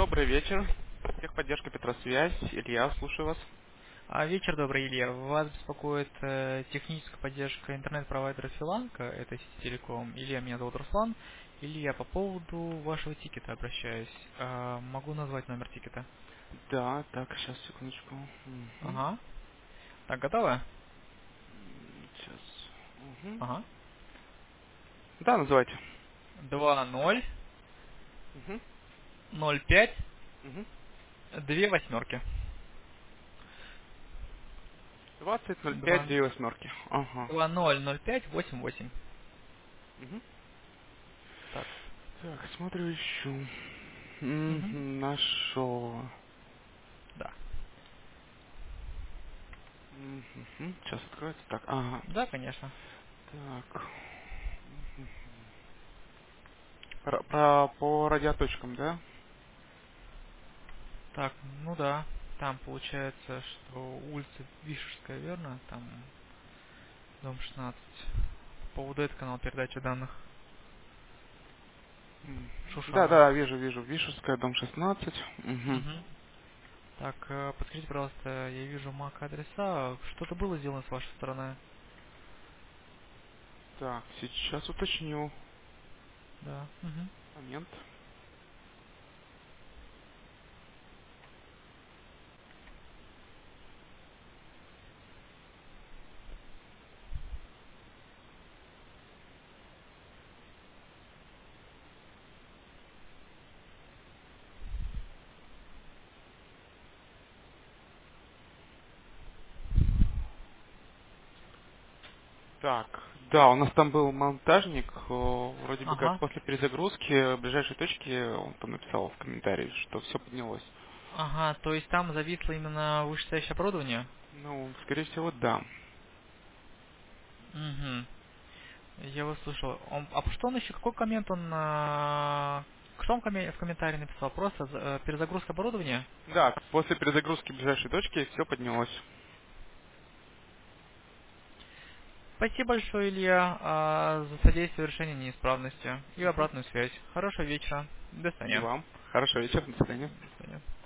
Добрый вечер. Техподдержка Петросвязь. Илья, слушаю вас. Вечер добрый, Илья. Вас беспокоит техническая поддержка интернет-провайдера Филанка, это сеть Телеком. Илья, меня зовут Руслан. Илья, по поводу вашего тикета обращаюсь. Могу назвать номер тикета? Да, так, сейчас, секундочку. Ага. Так, готовы? Сейчас. Мгм. Ага. Да, называйте. 2005 Мгм. 2 Мгм. восьмерки. 20.05, 2 2 восьмерки. Ага. 2005 88. Мгм. Так. Так, смотрю, ищу. Угу. Нашел. Да. Сейчас откроется. Так, ага. Да, конечно. Так. По радиоточкам, да? Так, ну да. Там получается, что улица Вишерская, верно? Там дом 16. По поводу этого канал передачи данных Да, Шушара. да, вижу. Вишерская, дом 16. Угу. Угу. Так, подскажите, пожалуйста, я вижу MAC адреса. Что-то было сделано с вашей стороны? Так, сейчас уточню. Да. Угу. Момент. Так, да, у нас там был монтажник, вроде бы как Ага. после перезагрузки ближайшей точки он там написал в комментарии, что все поднялось. Ага, то есть там зависло именно вышестоящее оборудование? Ну, скорее всего, да. Угу. Я вас слышал. А что он еще, какой коммент он, что он в комментарии написал? Просто перезагрузка оборудования? Да, после перезагрузки ближайшей точки все поднялось. Спасибо большое, Илья, за содействие в решении неисправности и Мгм. обратную связь. Хорошего вечера. До И свидания. вам. Хорошего вечера, до свидания. До свидания.